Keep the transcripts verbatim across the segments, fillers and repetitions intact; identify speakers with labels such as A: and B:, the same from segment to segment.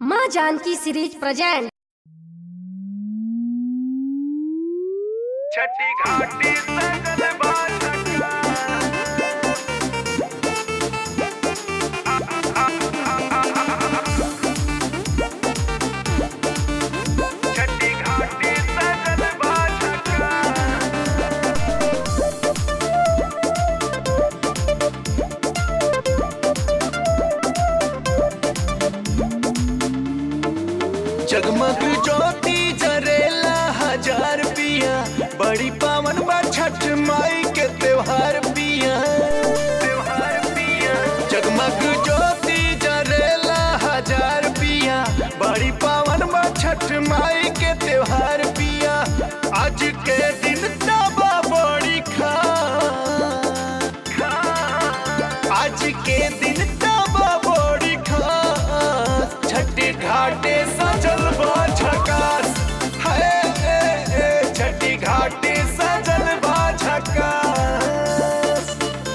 A: माँ Janaki series present.
B: छठी घाटी सजल बाछका छठी घाटी सजल बाछका
C: जगमग ज्योति जरेला हजार पिया, बड़ी पावन बा छठ माई के त्योहार पिया।
B: त्योहार पिया
C: जगमग ज्योति जरेला हजार पिया, बड़ी पावन बा छठ माई के त्योहार पिया। आज के दिन तबा बड़ी खास, आज के दिन तबा बड़ी खास। छठी घाटे सजल बा झकास, हाय ए, ए, छठी घाटे सजल बा झकास।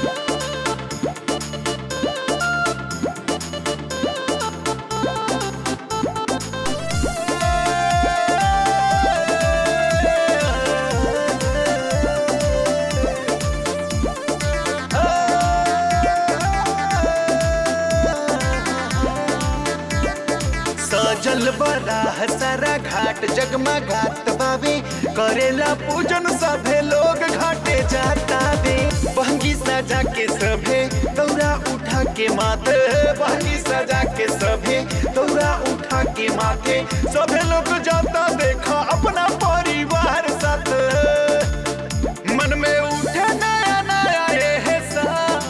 C: सजल बराह सारा घाट जगमगात बावे, करेला पूजन सभे लोग घाटे जाता वे। बहंगी सजा के सभे दौरा उठा के माथे, बहंगी सजा के सभे दौरा उठा के माथे। सभे लोग जाता देखा अपना परिवार साथ, मन में उठे नया नया एहसास।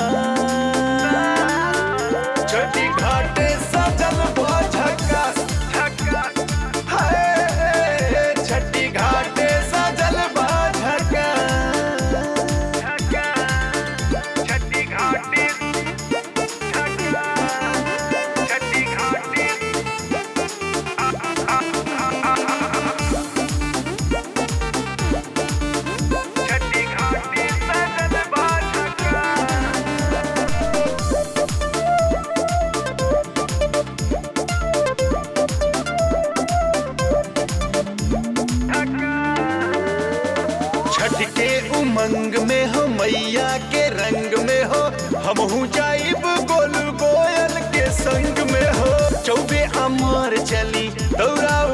C: छठी घाटे सजल बा झकास, हाय छठी घाटे सजल बा झकास।
B: छठी घाटी छठी घाटी छठी घाटी सजल बाछका
C: छठ के उमंग में हो, मैया के रंग में हो, हमहू जाइब गोलू गोयल के संग में हो। चौबे अमर चली दौरा